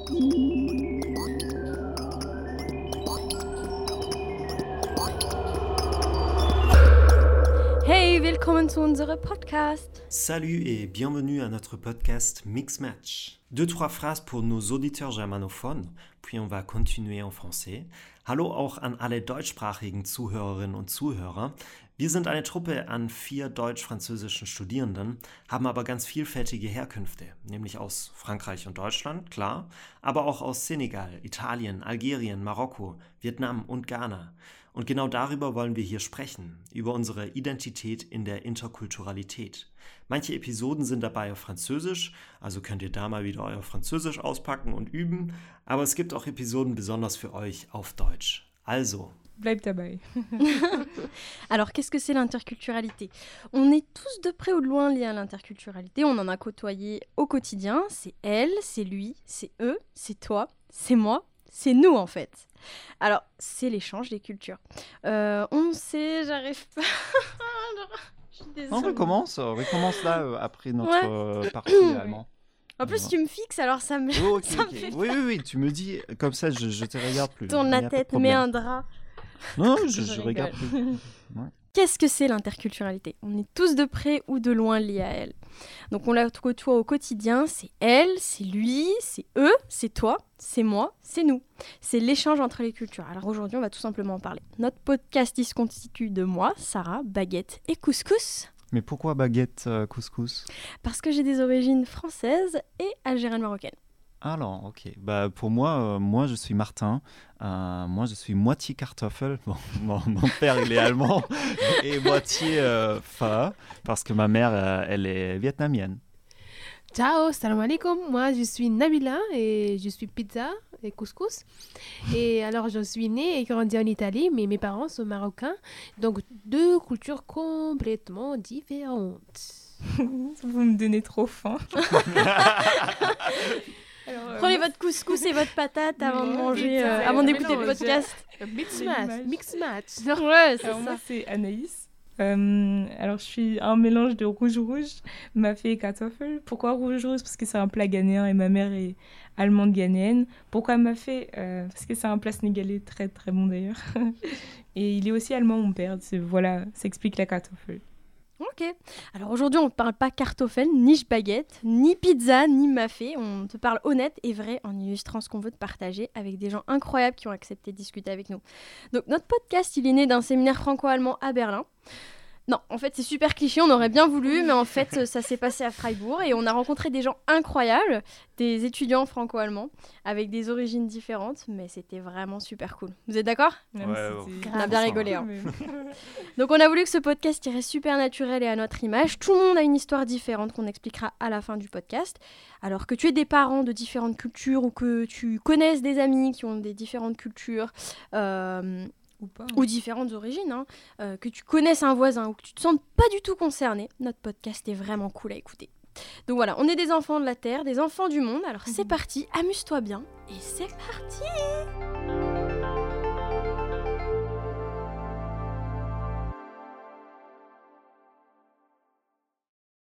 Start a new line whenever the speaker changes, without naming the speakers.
Hey, willkommen zu unserem Podcast.
Salut et bienvenue à notre podcast Mix Match. 2-3 phrases pour nos auditeurs germanophones, puis on va continuer en français. Hallo auch an alle deutschsprachigen Zuhörerinnen und Zuhörer. Wir sind eine Truppe an 4 deutsch-französischen Studierenden, haben aber ganz vielfältige Herkünfte, nämlich aus Frankreich und Deutschland, klar, aber auch aus Senegal, Italien, Algerien, Marokko, Vietnam und Ghana. Und genau darüber wollen wir hier sprechen, über unsere Identität in der Interkulturalität. Manche Episoden sind dabei auf Französisch, also könnt ihr da mal wieder euer Französisch auspacken und üben, aber es gibt auch Episoden besonders für euch auf Deutsch. Also,
bleibt dabei.
Alors, qu'est-ce que c'est l'interculturalité ? On est tous de près ou de loin liés à l'interculturalité, on en a côtoyé au quotidien, c'est elle, c'est lui, c'est eux, c'est toi, c'est moi, c'est nous en fait. Alors, c'est l'échange des cultures. On sait, j'arrive pas... Je suis désolée.
On recommence là après notre partie allemand.
En plus, tu me fixes, alors ça me,
Oh, ok,
ça
ok.
me fait
Oui, tu me dis, comme ça je te regarde plus.
tourne
Il
la
n'y a pas de
tête, mets
problème.
un drap.
Non, je
Je
regarde
rigole.
plus.
Qu'est-ce que c'est l'interculturalité ? On est tous de près ou de loin liés à elle. Donc on la côtoie au quotidien, c'est elle, c'est lui, c'est eux, c'est toi, c'est moi, c'est nous. C'est l'échange entre les cultures. Alors aujourd'hui, on va tout simplement en parler. Notre podcast, il se constitue de moi, Sarah, Baguette et Couscous.
Mais pourquoi baguette couscous ?
Parce que j'ai des origines françaises et algériennes-marocaines.
Alors, ok. Bah, pour moi je suis Martin. Moi, je suis moitié Kartoffel. Bon, mon père, il est allemand. Et moitié pho, parce que ma mère, elle est vietnamienne.
Ciao, salam alaikum. Moi, je suis Nabila et je suis pizza et couscous. Et alors, je suis née et grandie en Italie, mais mes parents sont marocains. Donc, 2 cultures complètement différentes.
Vous me donnez trop faim. Alors,
Prenez votre couscous et votre patate avant de manger, avant d'écouter le podcast.
Mix match.
Ouais, c'est
alors
ça.
moi, c'est Anaïs. Alors, je suis un mélange de rouge, mafé et kartoffel. Pourquoi rouge? Parce que c'est un plat ghanéen et ma mère est allemande ghanéenne. Pourquoi mafé? Parce que c'est un plat sénégalais très très bon d'ailleurs. Et il est aussi allemand, mon père. Voilà, ça explique la kartoffel.
Ok. Alors aujourd'hui, on ne parle pas kartoffel, ni baguette, ni pizza, ni mafé. On te parle honnête et vrai en illustrant ce qu'on veut te partager avec des gens incroyables qui ont accepté de discuter avec nous. Donc notre podcast, il est né d'un séminaire franco-allemand à Berlin. Non, en fait, c'est super cliché, on aurait bien voulu, mais en fait, ça s'est passé à Freiburg et on a rencontré des gens incroyables, des étudiants franco-allemands avec des origines différentes, mais c'était vraiment super cool. Vous êtes d'accord ?
Même
Ouais,
si
ouais.
c'est-
On a bien rigolé, hein.
Mais-
Donc on a voulu que ce podcast irait super naturel et à notre image. Tout le monde a une histoire différente qu'on expliquera à la fin du podcast. Alors que tu aies des parents de différentes cultures ou que tu connaisses des amis qui ont des différentes cultures
Ou pas.
ou différentes origines, hein, que tu connaisses un voisin ou que tu te sentes pas du tout concerné, notre podcast est vraiment cool à écouter. Donc voilà, on est des enfants de la Terre, des enfants du monde. Alors c'est parti, amuse-toi bien et c'est parti.